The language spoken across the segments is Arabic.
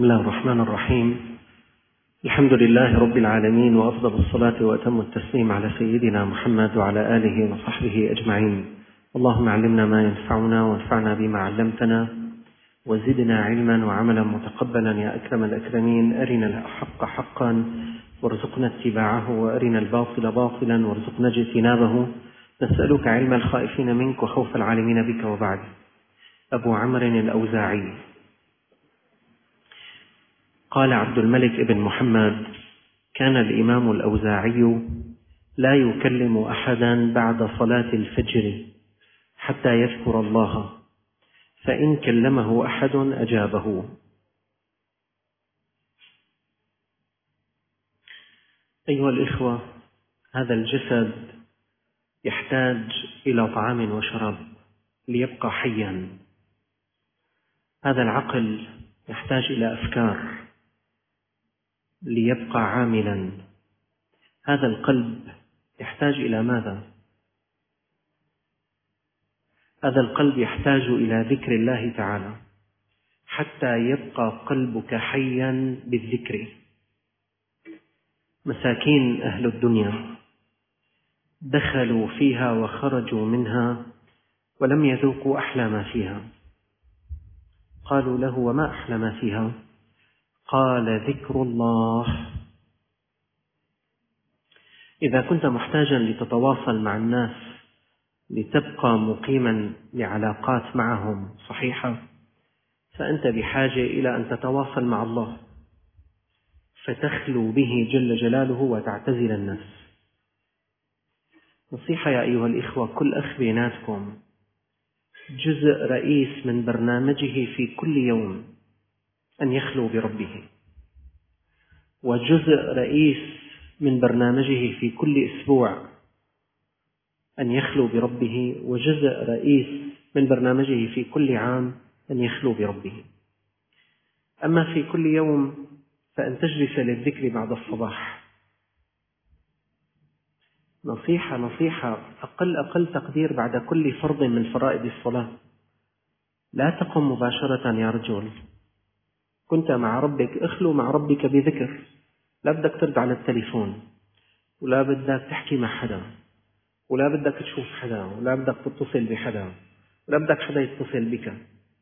بسم الله الرحمن الرحيم. الحمد لله رب العالمين، وأفضل الصلاة وأتم التسليم على سيدنا محمد وعلى آله وصحبه أجمعين. اللهم علمنا ما ينفعنا وانفعنا بما علمتنا وزدنا علما وعملا متقبلا يا أكرم الأكرمين. أرنا الحق حقا وارزقنا اتباعه، وأرنا الباطل باطلا وارزقنا اجتنابه. نسألك علم الخائفين منك وخوف العالمين بك. وبعد. أبو عمرو الأوزاعي قال عبد الملك بن محمد: كان الإمام الأوزاعي لا يكلم أحدا بعد صلاة الفجر حتى يذكر الله، فإن كلمه أحد أجابه. أيها الإخوة، هذا الجسد يحتاج إلى طعام وشراب ليبقى حيا. هذا العقل يحتاج إلى أفكار ليبقى عاملا. هذا القلب يحتاج إلى ماذا؟ هذا القلب يحتاج إلى ذكر الله تعالى حتى يبقى قلبك حيا بالذكر. مساكين أهل الدنيا دخلوا فيها وخرجوا منها ولم يذوقوا أحلى ما فيها. قالوا له: وما أحلى ما فيها؟ قال: ذكر الله. إذا كنت محتاجا لتتواصل مع الناس لتبقى مقيما لعلاقات معهم صحيحة، فأنت بحاجة إلى أن تتواصل مع الله فتخلو به جل جلاله وتعتزل الناس. نصيحة يا أيها الإخوة: كل أخ بيناتكم جزء رئيس من برنامجه في كل يوم أن يخلو بربه، وجزء رئيس من برنامجه في كل أسبوع أن يخلو بربه، وجزء رئيس من برنامجه في كل عام أن يخلو بربه. أما في كل يوم فأن تجلس للذكر بعد الصباح. نصيحة أقل تقدير بعد كل فرض من فرائض الصلاة. لا تقم مباشرة يا رجل. كنت مع ربك، اخلو مع ربك بذكر. لا بدك ترد على التليفون، ولا بدك تحكي مع حدا، ولا بدك تشوف حدا، ولا بدك تتصل بحدا، ولا بدك حدا يتصل بك.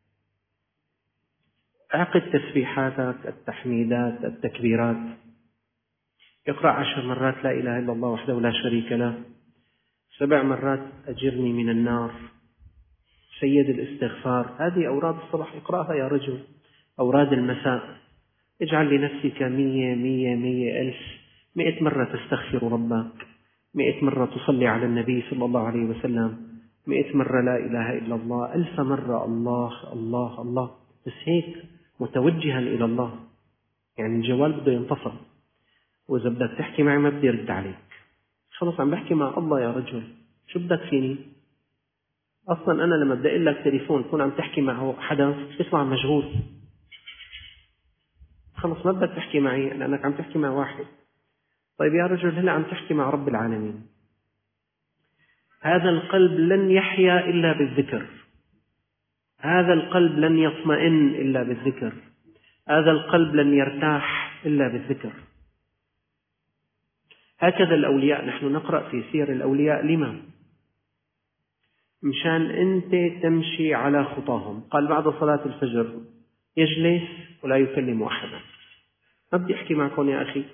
اعقد تسبيحاتك، التحميدات، التكبيرات. اقرأ 10 مرات لا إله إلا الله وحده لا شريك له، 7 مرات أجرني من النار، سيد الاستغفار. هذه أوراد الصباح، اقرأها يا رجل. أوراد المساء: اجعل لنفسك 100 مرة تستغفر ربك، 100 مرة تصلي على النبي صلى الله عليه وسلم، 100 مرة لا إله إلا الله، 1000 مرة الله الله الله. بس هيك متوجها إلى الله. يعني الجوال بده ينفصل، وإذا بدك تحكي معي ما بدي يرد عليك. خلص عم بحكي مع الله يا رجل، شو بدك فيني؟ أصلا أنا لما بدي أقول لك تليفون تكون عم تحكي مع حدا يطلع مشغول. خلص ما بدك تحكي معي لأنك عم تحكي مع واحد. طيب يا رجل، هلا عم تحكي مع رب العالمين. هذا القلب لن يحيا إلا بالذكر. هذا القلب لن يطمئن إلا بالذكر. هذا القلب لن يرتاح إلا بالذكر. هكذا الأولياء. نحن نقرأ في سير الأولياء. لما؟ مشان أنت تمشي على خطاهم. قال: بعد صلاة الفجر يجلس ولا يكلم أحدا. ما بدي أحكي معكم يا أخي.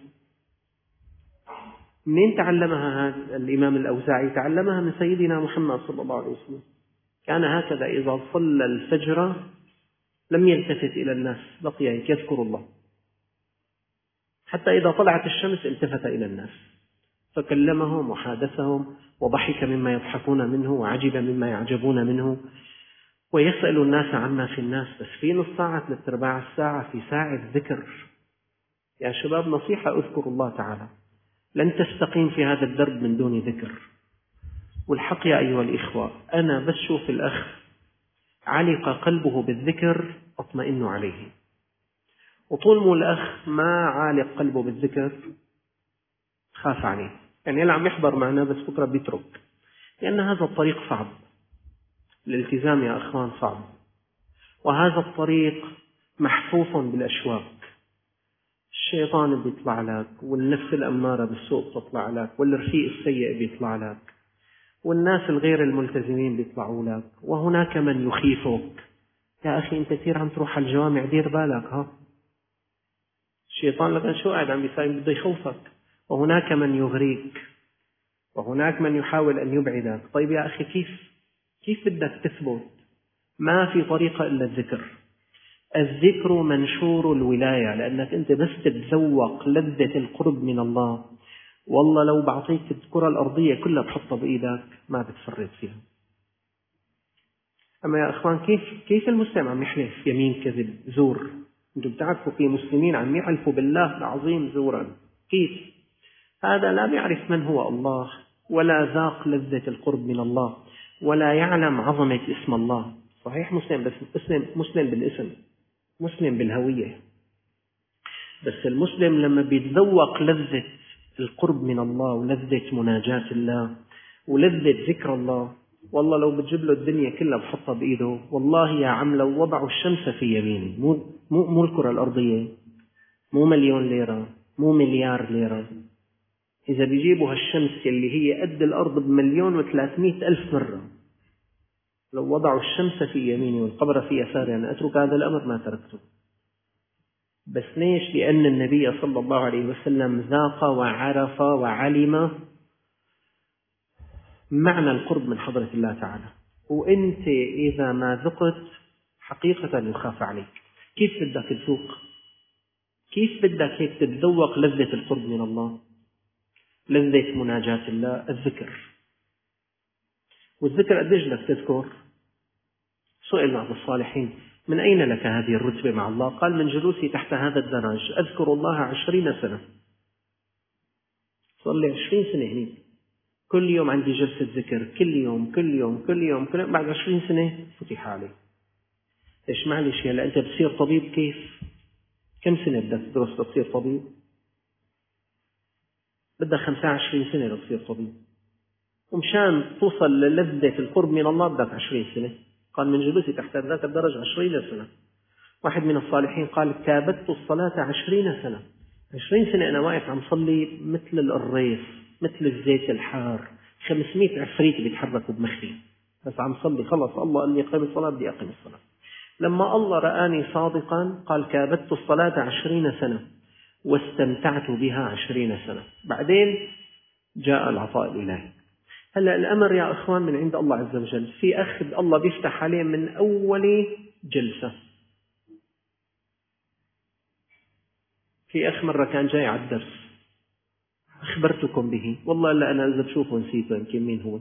منين تعلمها هذا الإمام الأوزاعي؟ تعلمها من سيدنا محمد صلى الله عليه وسلم. كان هكذا إذا صلى الفجر لم يلتفت إلى الناس، بقي يذكر الله، حتى إذا طلعت الشمس التفت إلى الناس فكلمهم وحادثهم وضحك مما يضحكون منه وعجب مما يعجبون منه، ويسأل الناس عما في الناس. بس في نص ساعة 3/4 ساعة في ساعة ذكر. يا شباب، نصيحة: اذكروا الله تعالى. لن تستقيم في هذا الدرب من دون ذكر. والحق يا أيها الإخوة، أنا بس شوف الأخ علق قلبه بالذكر أطمئن عليه، وطول مو الأخ ما عالق قلبه بالذكر خاف عليه. يعني اللي عم يحضر معنا بس بكرة بيترك، لأن هذا الطريق صعب. الالتزام يا أخوان صعب، وهذا الطريق محفوف بالأشواق. الشيطان بيطلع لك، والنفس الأمارة بالسوء بتطلع لك، والرفيق السيء بيطلع لك، والناس الغير الملتزمين بيطلعوا لك، وهناك من يخيفك. يا أخي أنت كثير عم تروح على الجوامع، دير بالك. الشيطان لك شو قاعد عم بيساوي، بده يخوفك. وهناك من يغريك، وهناك من يحاول أن يبعدك. طيب يا أخي كيف بدك تثبت؟ ما في طريقة إلا الذكر. الذكر منشور الولاية، لأنك أنت بس تتذوق لذة القرب من الله، والله لو بعطيك الكرة الأرضية كلها بحطها بإيدك ما بتفرط فيها. أما يا أخوان كيف المسلم عم يحلف يمين كذب زور؟ أنتم بتعرفوا في مسلمين عم يحلفوا بالله العظيم زورا. كيف؟ هذا لا يعرف من هو الله، ولا ذاق لذة القرب من الله، ولا يعلم عظمة اسم الله. صحيح مسلم، بس مسلم بالاسم، مسلم بالهوية. بس المسلم لما بيتذوق لذة القرب من الله، ولذة مناجاة الله، ولذة ذكر الله، والله لو بتجيب له الدنيا كلها بحطها بإيده. والله يا عم لو وضعوا الشمس في يميني، مو الكرة الأرضية، مو مليون ليرة، مو مليار ليرة، إذا بيجيبوا هالشمس اللي هي قد الأرض ب1,300,000 مرة، لو وضعوا الشمس في يميني والقمر في يساري أنا أترك هذا الأمر ما تركته. بس ليش؟ لأن النبي صلى الله عليه وسلم ذاق وعرف وعلم معنى القرب من حضرة الله تعالى. وأنت إذا ما ذقت حقيقة يخاف عليك. كيف بدك تذوق؟ كيف بدك هيك تتذوق لذة القرب من الله، لذة مناجاة الله؟ الذكر. والذكر قديش بدك تذكر؟ سئل بعض الصالحين: من أين لك هذه الرتبة مع الله؟ قال: من جلوسي تحت هذا الدرج أذكر الله 20 سنة. صار لي 20 سنة هنيك، كل يوم عندي جلسة ذكر، كل يوم. بعد 20 سنة فتح علي. ليش؟ معلش هلا أنت بتصير طبيب كيف؟ كم سنة بدك تدرس لتصير طبيب؟ بدك 25 سنة لتصير طبيب. ومشان توصل للذة القرب من الله بدك 20 سنة. قال: من جلوسي تحت ذاك الدرج 20 سنة. واحد من الصالحين قال: كابدت الصلاة 20 سنة. 20 سنة أنا واقف عم صلي مثل القريص، مثل الزيت الحار، 500 عفريت بيتحركوا بمخي، بس عم صلي. خلص الله قال لي أقيم الصلاة، بدي أقيم الصلاة. لما الله رآني صادقا قال: كابدت الصلاة 20 سنة واستمتعت بها 20 سنة. بعدين جاء العطاء الإلهي. هلأ الأمر يا أخوان من عند الله عز وجل. في أخ الله بيفتح عليه من أول جلسة. في أخ مرة كان جاي على الدرس، أخبرتكم به، والله لا أنا إذا بشوفه نسيته يمكن مين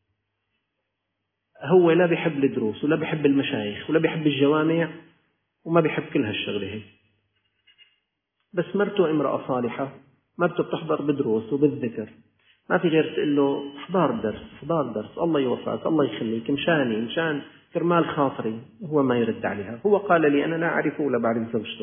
هو لا بيحب الدروس، ولا بيحب المشايخ، ولا بيحب الجوامع، وما بيحب كل هالشغلة هي. بس مرته امرأة صالحة، مرته بتحضر بدروس وبالذكر، ما في غير تقول له احضر درس، الله يوفقك، الله يخليك، مشان كرمال خاطري. هو ما يرد عليها. هو قال لي: أنا لا أعرفه ولا بعرف زوجته.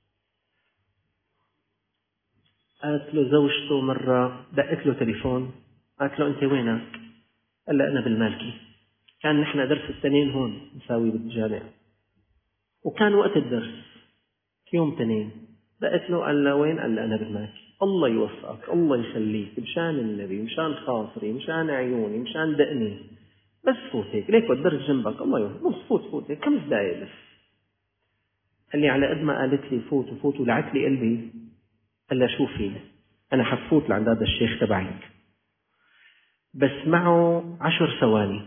قالت له زوجته مرة دقت له تليفون، قالت له: أنت وينك؟ قال: أنا بالمالكي. كان نحن درس التنين هون نساوي بالجامع، وكان وقت الدرس يوم تنين. دقت له، قال له: وين؟ قال له: أنا بالمالكي. الله يوفقك، الله يخليك، مشان النبي، مشان خاطري، مشان عيوني، مشان دقني، بس فوت هيك، ليك الدرس جنبك، الله يوفقك، بس فوت هيك 5 دقايق بس. قال لي: على قد ما قالت لي فوت ولعت لي قلبي. قال لها: شوفي، أنا حفوت لعند هذا الشيخ تبعك، بس معه 10 ثواني،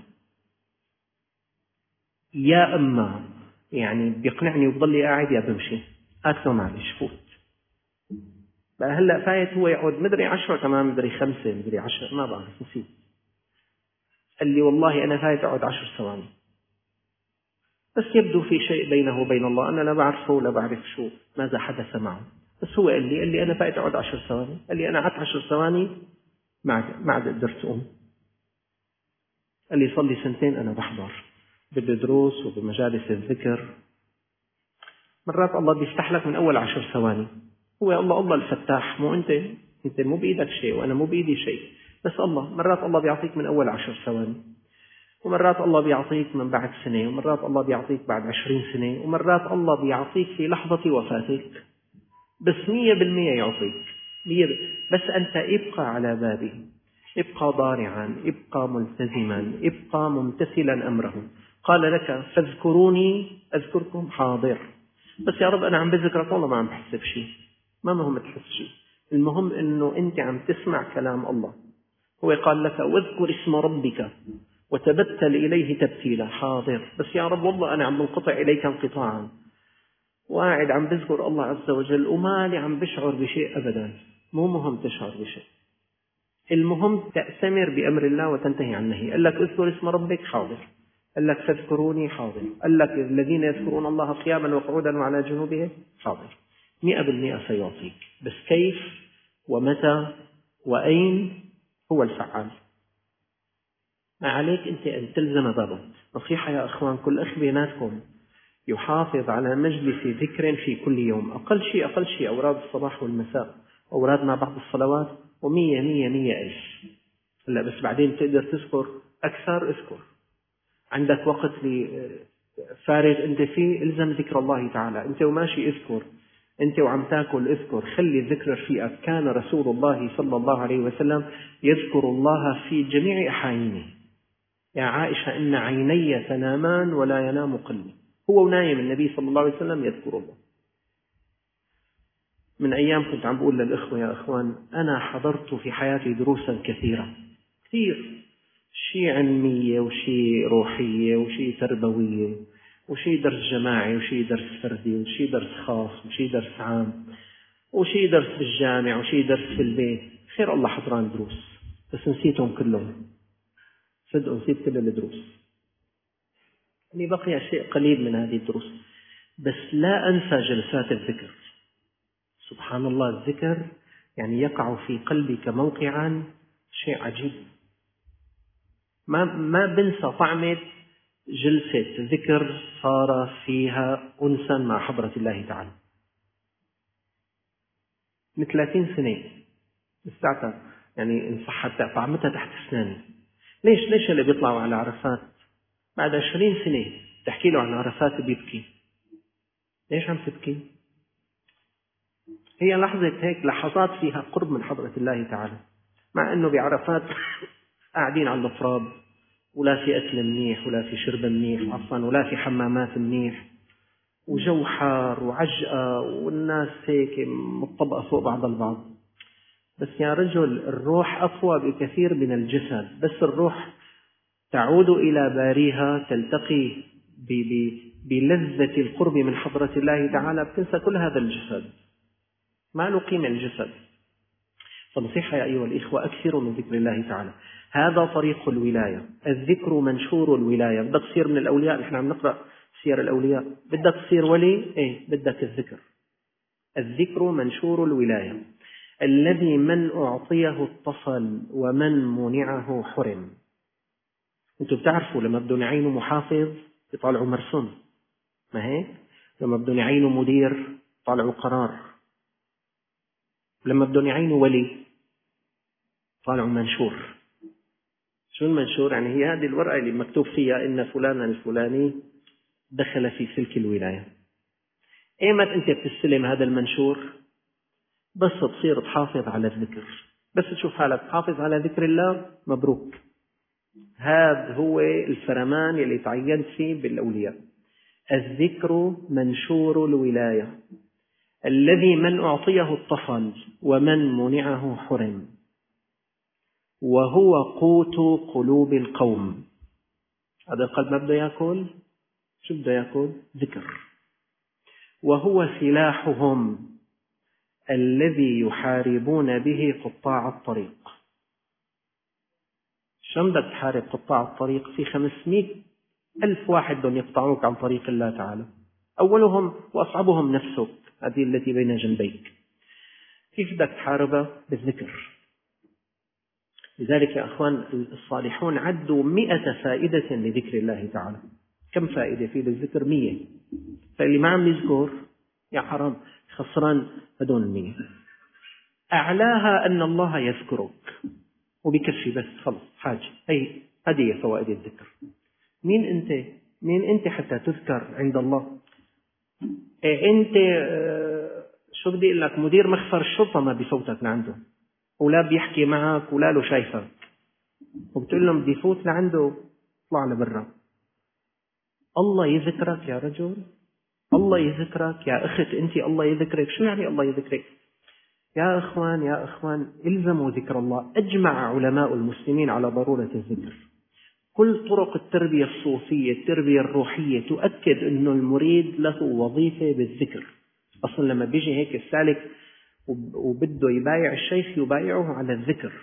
يا أما يعني بيقنعني وبضلي قاعد، يا بمشي. قالت له: معلش فوت. بقى هلأ فايت هو يقعد مدري 10 كمان، مدري 5، مدري 10، ما بعرف، نسيت. قال لي: والله أنا فايت أقعد 10 ثواني، بس يبدو في شيء بينه وبين الله، أنا لا بعرفه ولا بعرف شو ماذا حدث معه. بس هو قال لي أنا فايت أقعد 10 ثواني. قال لي: أنا قعدت 10 ثواني ما عاد قدرت أقوم. قال لي: صار لي 2 سنين أنا بحضر بالدروس وبمجالس الذكر. مرات الله بيفتح لك من أول 10 ثواني. هو الله الفتاح، مو أنت مو بإيدك شيء وأنا مو بإيدي شيء، بس مرات الله بيعطيك من أول 10 ثواني، ومرات الله بيعطيك من بعد 1 سنة، ومرات الله بيعطيك بعد 20 سنة، ومرات الله بيعطيك في لحظة وفاتك. بس 100% يعطيك. بس أنت ابقى على بابه، ابقى ضارعا، ابقى ملتزما، ابقى ممتثلا أمره. قال لك فاذكروني أذكركم، حاضر. بس يا رب أنا عم بذكرك والله ما عم بحس بشيء. ما مهم تحس شيء، المهم أنه أنت عم تسمع كلام الله. هو قال لك واذكر اسم ربك وتبتل إليه تبتيلا، حاضر. بس يا رب والله أنا عم بنقطع إليك انقطاعا، وقاعد عم بذكر الله عز وجل ومالي عم بشعر بشيء أبدا. مو مهم تشعر بشيء، المهم تأتمر بأمر الله وتنتهي عن نهي. قال لك اذكر اسم ربك، حاضر. قال لك فاذكروني، حاضر. قال لك الذين يذكرون الله قياما وقعودا وعلى جنوبهم، حاضر. 100% سيعطيك، بس كيف ومتى وأين هو الفعال. ما عليك أنت أن تلزم بابه. نصيحة يا أخوان، كل أخ بيناتكم يحافظ على مجلس ذكر في كل يوم، أقل شيء أوراد الصباح والمساء، أوراد مع بعض الصلوات، 100 ألف. هلا بس بعدين تقدر تذكر أكثر، اذكر. عندك وقت فارغ أنت فيه، الزم ذكر الله تعالى. أنت وماشي اذكر، أنت وعم تاكل اذكر، خلي الذكر رفيقك. كان رسول الله صلى الله عليه وسلم يذكر الله في جميع أحايينه. يا عائشة إن عيني تنامان ولا ينام قلبي. هو ونايم النبي صلى الله عليه وسلم يذكر الله. من أيام كنت عم بقول للإخوة يا أخوان، أنا حضرت في حياتي دروسا كثيرة كثير، شيء علمية وشيء روحية وشيء تربوية وشيء درس جماعي وشيء درس فردي وشيء درس خاص وشيء درس عام وشيء درس بالجامع وشيء درس في البيت. خير الله حضران دروس، بس نسيتهم كلهم. صدقوا نسيت كل الدروس، يعني بقي شيء قليل من هذه الدروس. بس لا أنسى جلسات الذكر. سبحان الله، الذكر يعني يقع في قلبك موقعا، شيء عجيب. ما بنسى طعمة جلسة ذكر صار فيها أنسا مع حضرة الله تعالى. من 30 سنة لساتها، يعني إن صحت طعمتها تحت أسناني. ليش اللي بيطلعوا على عرفات بعد 20 سنة تحكي له عن عرفات بيبكي؟ ليش عم تبكي؟ هي لحظة هيك، لحظات فيها قرب من حضرة الله تعالى، مع أنه بعرفات قاعدين على الأفراد، ولا في أكل منيح ولا في شرب منيح عفوا ولا في حمامات منيح، وجو حار وعجقة والناس هيك مطبقة فوق بعض البعض. بس يا رجل، الروح أقوى بكثير من الجسد. بس الروح تعود إلى باريها، تلتقي بلذة القرب من حضرة الله تعالى، بتنسى كل هذا الجسد، ما له قيمة الجسد. فنصيحة يا أيها الإخوة، أكثروا من ذكر الله تعالى. هذا طريق الولاية، الذكر منشور الولاية. بدك تصير من الأولياء، نحن عم نقرأ سير الأولياء، بدك تصير ولي، بدك الذكر. الذكر منشور الولاية، الذي من أعطيه اتصل ومن منعه حرم. أنتم بتعرفوا لما بدهم يعينوا محافظ يطالعوا مرسوم، ما هيك؟ لما بدهم يعينوا مدير طالعوا قرار، لما بدهم يعينوا ولي طالعوا منشور. شو المنشور؟ يعني هي هذه الورقة اللي مكتوب فيها إن فلانا الفلاني دخل في سلك الولاية. إيمت أنت بتستلم هذا المنشور؟ بس تصير تحافظ على الذكر، بس تشوف حالك تحافظ على ذكر الله، مبروك. هذا هو الفرمان يلي تعينت فيه بالأولياء. الذكر منشور الولاية، الذي من أعطيه اتصل ومن منعه حرم، وهو قوت قلوب القوم. هذا القلب ما بده يأكل، شو بده يأكل؟ ذكر. وهو سلاحهم الذي يحاربون به قطاع الطريق. شو بدك تحارب قطاع الطريق؟ في 500,000 واحد بدهم يقطعوك عن طريق الله تعالى، أولهم وأصعبهم نفسك، هذه التي بين جنبيك. كيف بدك تحاربها؟ بالذكر. لذلك يا أخوان، الصالحون عدوا 100 فائدة لذكر الله تعالى. كم فائدة في الذكر؟ 100. فاللي ما عم يذكر يا حرام خسران هدول 100. أعلاها أن الله يذكرك وبكفي، بس خلص حاجة. هذه فوائد الذكر. مين أنت حتى تذكر عند الله؟ أنت شو بدي أقول لك، مدير مخفر الشرطة ما بيفوتك لعنده، ولا بيحكي معك ولا له شايفك، وبتقول له بدي فوت لعنده، اطلع لبرا. الله يذكرك يا رجل، الله يذكرك يا أخت أنت، الله يذكرك. شو يعني الله يذكرك؟ يا أخوان الزموا ذكر الله. أجمع علماء المسلمين على ضرورة الذكر. كل طرق التربية الصوفية، التربية الروحية، تؤكد أنه المريد له وظيفة بالذكر. أصلا لما بيجي هيك السالك وبده يبايع الشيخ يبايعه على الذكر،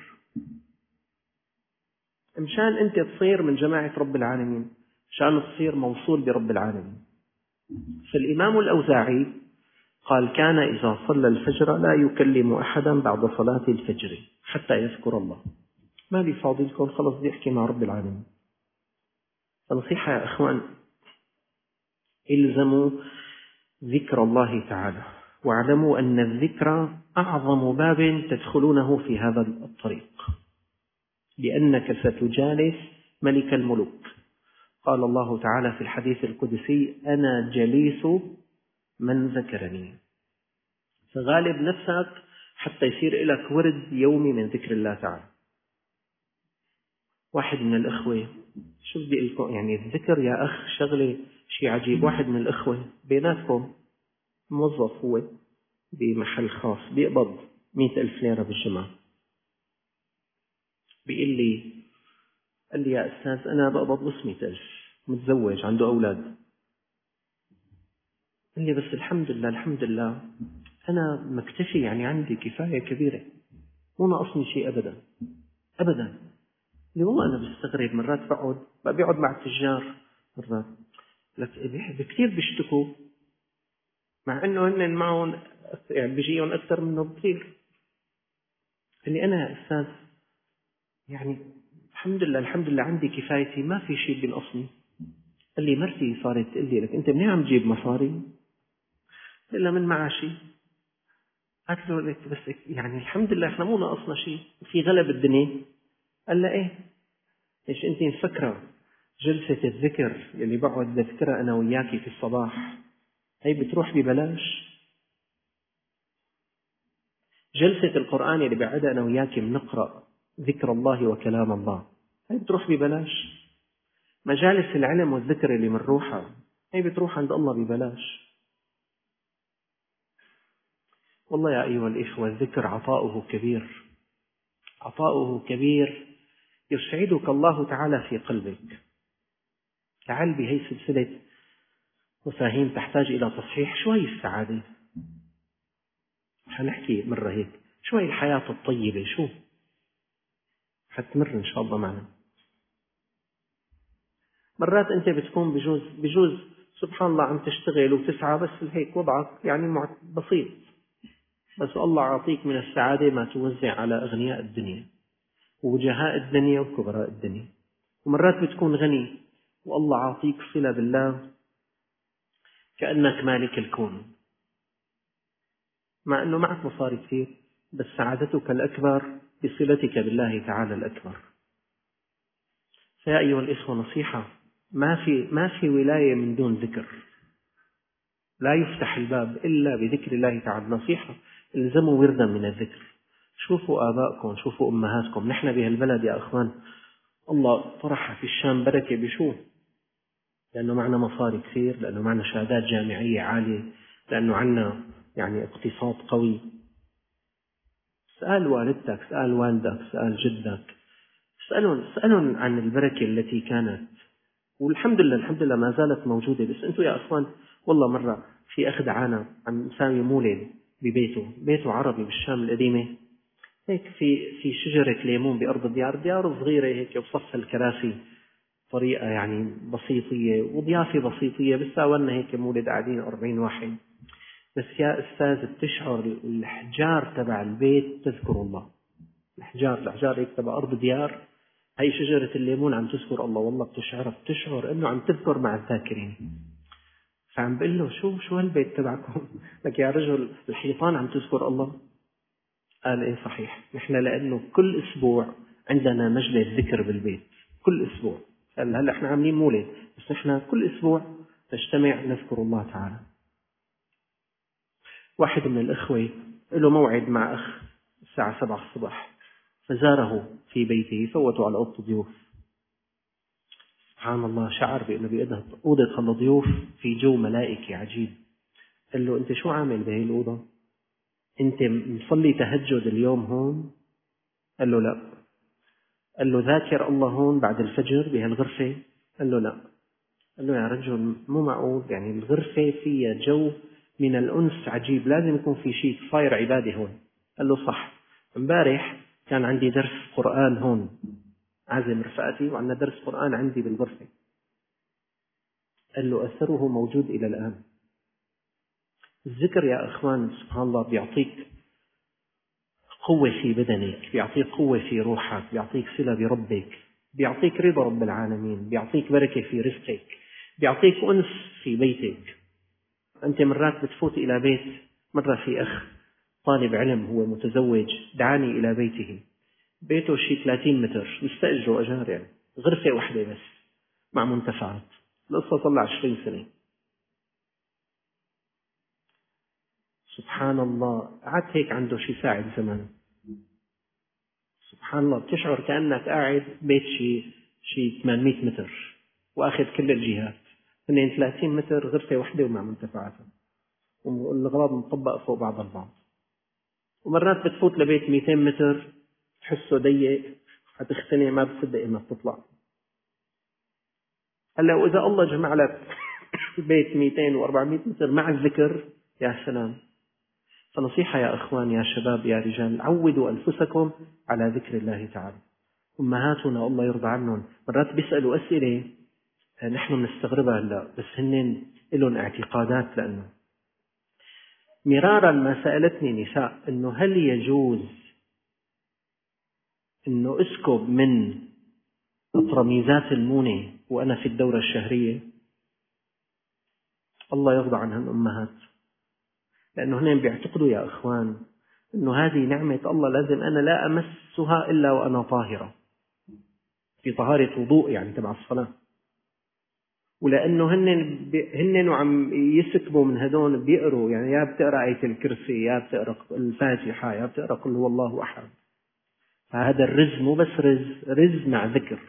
مشان أنت تصير من جماعة رب العالمين، مشان تصير موصول برب العالمين. فالإمام الأوزاعي قال: كان إذا صلى الفجر لا يكلم أحدا بعد صلاة الفجر حتى يذكر الله. ما لي فاضلكم، خلص بدي أحكي مع رب العالمين. فنصيحة يا أخوان، إلزموا ذكر الله تعالى، واعلموا أن الذكر أعظم باب تدخلونه في هذا الطريق، لأنك ستجالس ملك الملوك. قال الله تعالى في الحديث القدسي: أنا جليس من ذكرني. فغالب نفسك حتى يصير لك ورد يومي من ذكر الله تعالى. واحد من الأخوة، شو بدي أقول لكم، يعني الذكر يا أخ شغلة شيء عجيب. واحد من الأخوة بيناتكم موظف، هو بمحل خاص بيقبض 100,000 ليرة بالجمعة. بيقول لي، قال لي: يا أستاذ أنا بقبض بس 100,000، متزوج عنده أولاد. قال لي: بس الحمد لله أنا مكتفي، يعني عندي كفاية كبيرة، مو ناقصني شيء أبدا. اللي والله أنا بستغرب، مرات بقعد مع التجار، مرات لك بكثير بيشتكوا، مع أنه هن معهم يعني بيجيهم أكثر منه بكثير. اللي أنا يا أستاذ يعني الحمد لله عندي كفايتي، ما في شيء بينقصني. قال لي: مرتي صارت تقول لي: لك أنت منين عم تجيب مصاري؟ قلت لها: من معاشي. قالت له: لك بس يعني الحمد لله احنا مو ناقصنا شيء، في غلب الدنيا. قال لها: ايه، ايش انت مفكرة جلسة الذكر اللي بقعد بذكرها انا وياكي في الصباح هي بتروح ببلاش؟ جلسة القرآن اللي بقعدها انا وياكي بنقرأ ذكر الله وكلام الله هي بتروح ببلاش؟ مجالس العلم والذكر اللي منروحها هي بتروح عند الله ببلاش. والله يا أيها الإخوة، الذكر عطاؤه كبير، يسعدك الله تعالى في قلبك. تعال بهي سلسلة مفاهيم تحتاج إلى تصحيح. شوي السعادة، حنحكي مرة هيك شوي الحياة الطيبة، شو حتمر إن شاء الله معنا. مرات أنت بتكون بجوز سبحان الله عم تشتغل وتسعى، بس هيك وضعك يعني بسيط، بس الله عاطيك من السعادة ما توزع على أغنياء الدنيا ووجهاء الدنيا وكبراء الدنيا. ومرات بتكون غني والله عاطيك صلة بالله كأنك مالك الكون، مع أنه معك مصاري كثير، بس سعادتك الأكبر بصلتك بالله تعالى الأكبر. فيا أيها الإخوة، نصيحة: ما في ولاية من دون ذكر، لا يفتح الباب إلا بذكر الله تعالى. نصيحة: الزموا وردا من الذكر. شوفوا آبائكم، شوفوا أمهاتكم. نحن بهالبلد يا أخوان الله طرح في الشام بركة بشو؟ لأنه معنا مصاري كثير، لأنه معنا شهادات جامعية عالية، لأنه عنا يعني اقتصاد قوي. سأل والدتك، سأل والدك، سأل جدك، اسألهم عن البركة التي كانت، والحمد لله ما زالت موجودة. بس أنتم يا أخوان، والله مرة في أخ دعانا عم نساوي مولد بيته عربي بالشام القديمة، هيك في شجرة ليمون بأرض ديار صغيرة هيك، وصف الكراسي طريقة يعني بسيطية وضيافة بسيطية، بس ساولنا هيك مولد قاعدين 40 واحد. بس يا أستاذ بتشعر الأحجار تبع البيت تذكر الله. الأحجار هيك تبع أرض ديار، هي شجرة الليمون عم تذكر الله. والله بتشعر إنه عم تذكر مع الذاكرين. فعم بقول له: شو هالبيت تبعكم؟ لك يا رجل الحيطان عم تذكر الله. قال: إيه صحيح، نحن لأنه كل أسبوع عندنا مجلس ذكر بالبيت، كل أسبوع. هلا احنا عاملين مولد، بس نحن كل أسبوع نجتمع نذكر الله تعالى. واحد من الإخوة له موعد مع أخ الساعة 7 الصبح، فزاره في بيته، فوتوا على أوضة الضيوف. سبحان الله، شعر بأنه بأوضة الضيوف في جو ملائكي عجيب. قال له: أنت شو عامل بهي الأوضة؟ أنت مصلي تهجد اليوم هون؟ قال له: لا. قال له: ذاكر الله هون بعد الفجر بهالغرفة؟ قال له: لا. قال له: يا رجل مو معقول، يعني الغرفة فيها جو من الأنس عجيب، لازم يكون في شيء صاير عبادة هون. قال له: صح، امبارح كان عندي درس قرآن هون، عازم رفقاتي وعندنا درس قرآن عندي بالغرفة. قال له: أثره موجود إلى الآن. الذكر يا أخوان سبحان الله بيعطيك قوة في بدنك، بيعطيك قوة في روحك، بيعطيك صلة بربك، بيعطيك رضا رب العالمين، بيعطيك بركة في رزقك، بيعطيك أنس في بيتك. أنت مرات بتفوت إلى بيت، مرة في أخ طالب علم هو متزوج دعاني إلى بيته، بيته شي 30 متر مستأجره أجار، يعني غرفة واحدة بس مع منتفعات، القصة صار لها 20 سنة. سبحان الله، قعدت هيك عنده شي ساعة زمان، سبحان الله بتشعر كأنك قاعد بيت شي 800 متر وأخذ كل الجهات، اثنين 30 متر غرفة واحدة ومع منتفعاتها، والأغراض مطبقة فوق بعض البعض. ومرات بتفوت لبيت 200 متر تحسه ضيق، حتختني ما بتصدق إنك تطلع. هلا وإذا الله جمع لك بيت 200 و400 متر مع الذكر، يا سلام. فنصيحة يا أخوان يا شباب يا رجال، عودوا أنفسكم على ذكر الله تعالى. أمهاتنا الله يرضى عنهم مرات بيسألوا أسئلة نحن بنستغربها هلا، بس هن لهم اعتقادات. لأنه مرارا ما سألتني نساء إنه هل يجوز إنه أسكب من أطرميزات المونة وأنا في الدورة الشهرية؟ الله يرضى عنها الأمهات، لأنه هن بيعتقدوا يا أخوان إنه هذه نعمة الله، لازم أنا لا أمسها إلا وأنا طاهرة في طهارة وضوء، يعني تبع الصلاة. ولأنه هن وعم يسكبوا من هدول بيقروا، يعني يا بتقرأ آية الكرسي، يا بتقرأ الفاتحة، يا بتقرأ قل هو الله أحد. فهذا الرز مو بس رز مع ذكر،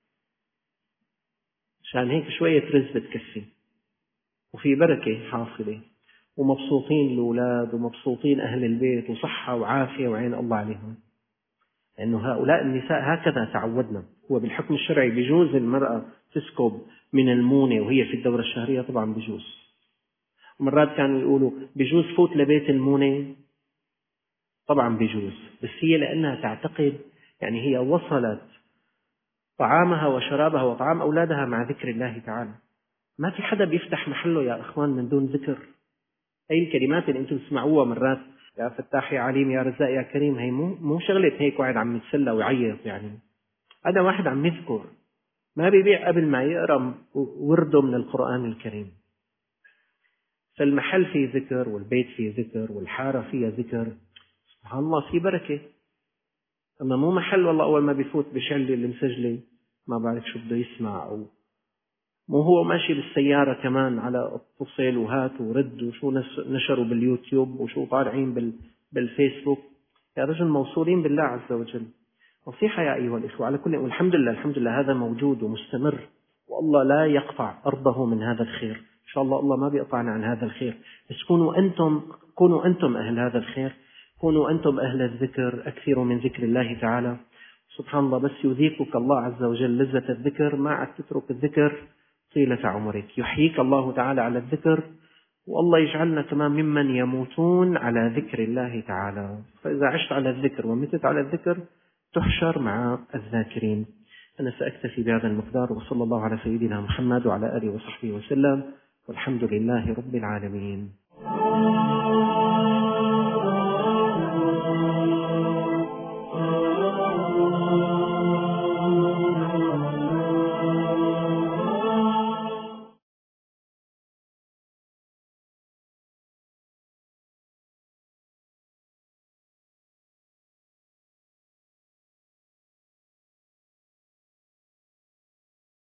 عشان هيك شوية رز بتكفي وفي بركة حاصلة، ومبسوطين الأولاد ومبسوطين أهل البيت وصحة وعافية وعين الله عليهم. لأنه هؤلاء النساء هكذا تعودنا. هو بالحكم الشرعي بيجوز المرأة تسكب من المونة وهي في الدورة الشهرية؟ طبعا بيجوز. ومرات كانوا يقولوا بيجوز فوت لبيت المونة؟ طبعا بيجوز، بس هي لأنها تعتقد يعني هي وصلت طعامها وشرابها وطعام أولادها مع ذكر الله تعالى. ما في حدا بيفتح محله يا أخوان من دون ذكر. هي الكلمات اللي أنتم تسمعوها مرات، يا فتاح يا عليم يا رزاق يا كريم، هي مو شغلة هيك واحد عم يتسلى ويعيط، يعني هذا واحد عم يذكر، ما بيبيع قبل ما يقرأ ورده من القرآن الكريم. فالمحل فيه ذكر، والبيت فيه ذكر، والحارة فيها ذكر، سبحان الله في بركة. أما مو محل والله أول ما بيفوت بشعل اللي مسجله ما بعرف شو بده يسمع، أو مو هو ماشي بالسيارة كمان على اتصل وهات ورد وشو نشروا باليوتيوب وشو طالعين بالفيسبوك. يا رجل موصولين بالله عز وجل. نصيحة يا أيها الإخوة على كل، والحمد لله الحمد لله هذا موجود ومستمر، والله لا يقطع أرضه من هذا الخير. إن شاء الله الله ما بيقطعنا عن هذا الخير، بس كونوا أنتم أهل هذا الخير، كونوا أنتم أهل الذكر، أكثروا من ذكر الله تعالى. سبحان الله، بس يذيقك الله عز وجل لذة الذكر ما عاد تترك الذكر طيلة عمرك. يحييك الله تعالى على الذكر، والله يجعلنا كمان ممن يموتون على ذكر الله تعالى. فإذا عشت على الذكر ومتت على الذكر تحشر مع الذاكرين. أنا سأكتفي بهذا المقدار، وصلى الله على سيدنا محمد وعلى آله وصحبه وسلم، والحمد لله رب العالمين.